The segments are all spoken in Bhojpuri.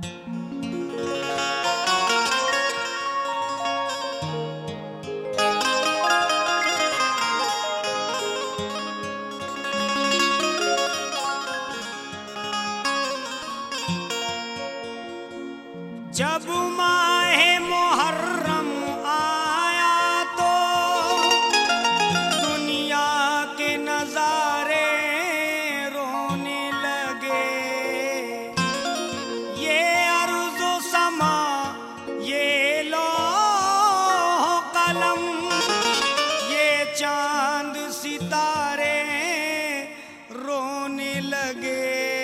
जब माहे मुहर्रम आया तो दुनिया के नजारे रोने लगे। ये अर्ज़ो समा, ये लौह कलम, ये चांद सितारे रोने लगे।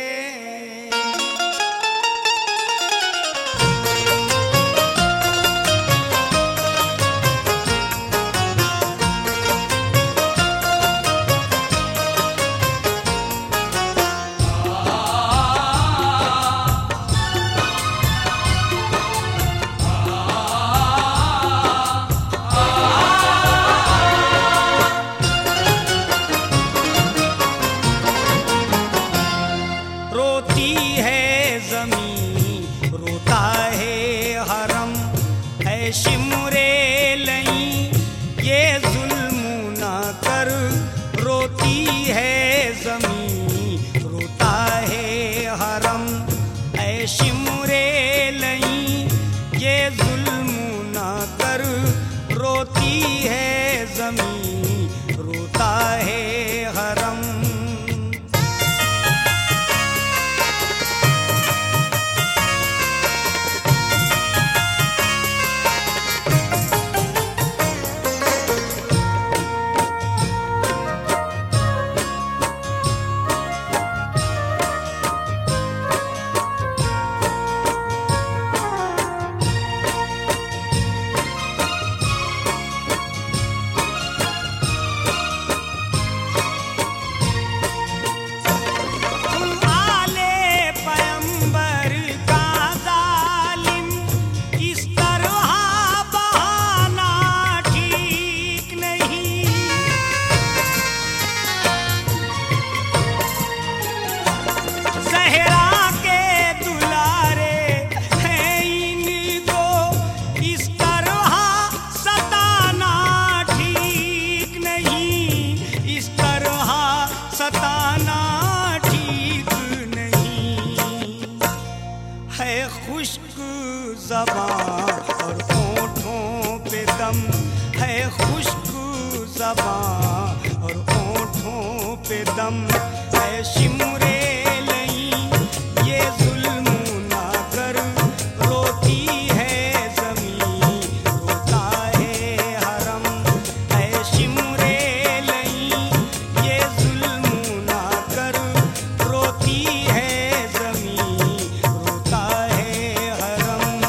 रोती है ज़मीं, रोता है हरम, है शिमरे लई ये जुल्म ना कर। रोती है ज़मीं, रोता है हरम, है शिमरे लई ये जुल्म ना कर। रोती है ज़मीं, रोता है हरम। सताना ठीक नहीं है। खुश्क ज़बां और होठों पे दम है। खुश्क ज़बां और होठों पे दम है। शिमरे लई ये जुल्म ना कर। रोती है ज़मीं, रोता है हरम, है शिमरे लई ये जुल्म ना कर। रोती है ज़मीं, रोता है हरम।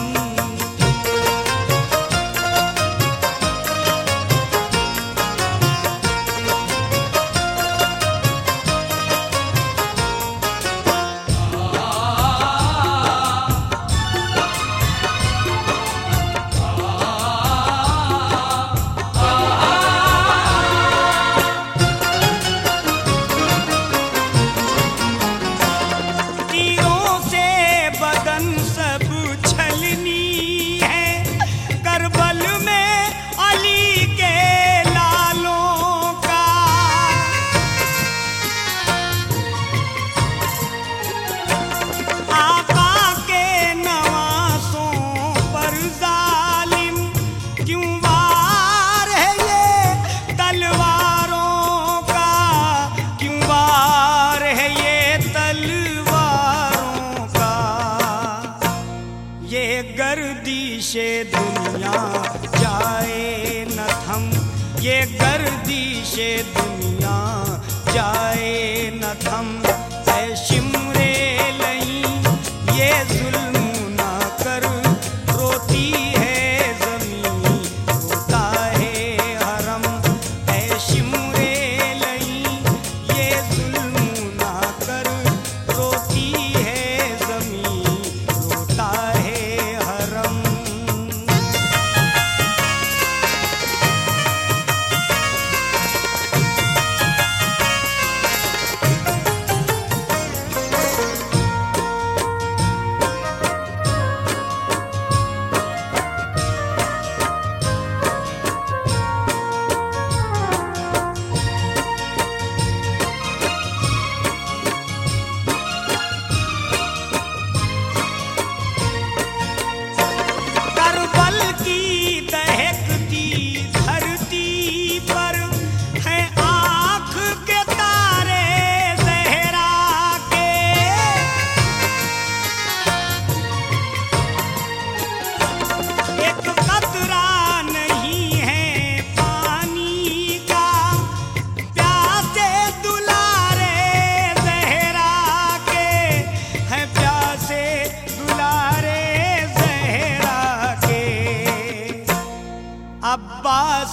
गर्दिशे दुनिया जाए न थम, ये गर्दिशे दुनिया जाए न थम। ऐ शिमरे लई ये जुल्म ना कर। रोती है ज़मीं, रोता है हरम, ऐ शिमरे लई ये जुल्म ना कर। रोती है ज़मीं, रोता है हरम।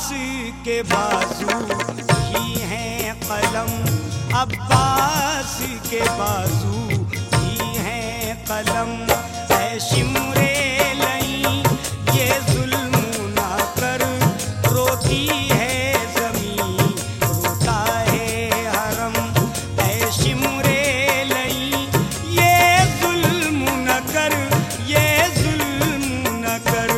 के बाजू ही हैं कलम, अब्बास के बाजू ही हैं कलम। ऐ शिमरे लई ये जुल्म ना कर, रोती है ज़मीं रोता है हरम। ऐ शिमरे लई ये जुल्म न कर, ये जुल्म न कर।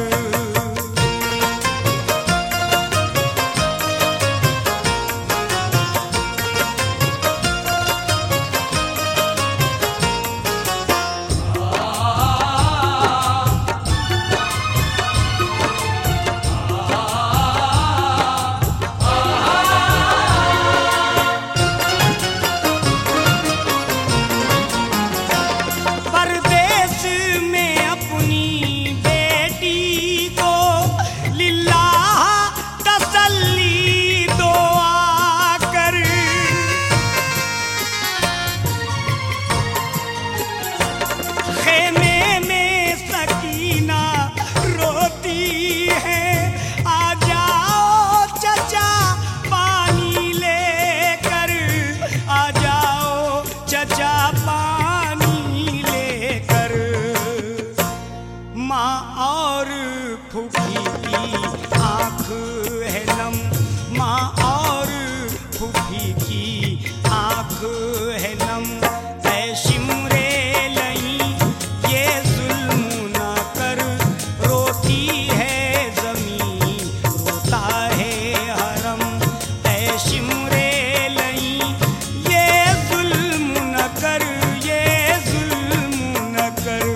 फूफी की आँख है नम, माँ और फूफी की आँख है नम। ऐ शिमरे लई ये जुल्म ना कर, रोती है ज़मीं रोता है हरम। ऐ शिमरे लई ये जुल्म न कर, ये जुल्म न कर।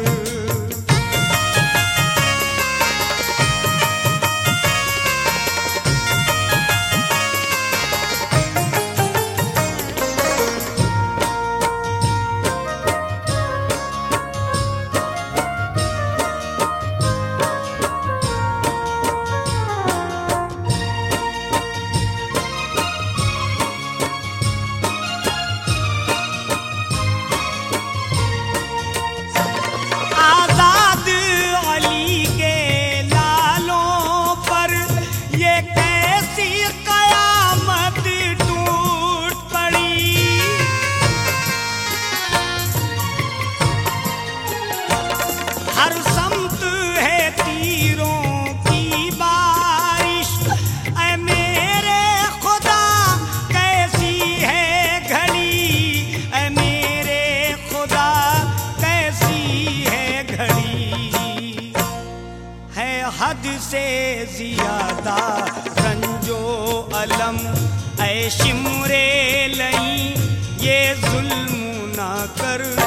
हर समत है तीरों की बारिश, ऐ मेरे खुदा कैसी है घड़ी, ऐ मेरे खुदा कैसी है घड़ी। है हद से ज़्यादा रंजो अलम, ऐ शिमरे लई ये जुल्म ना कर।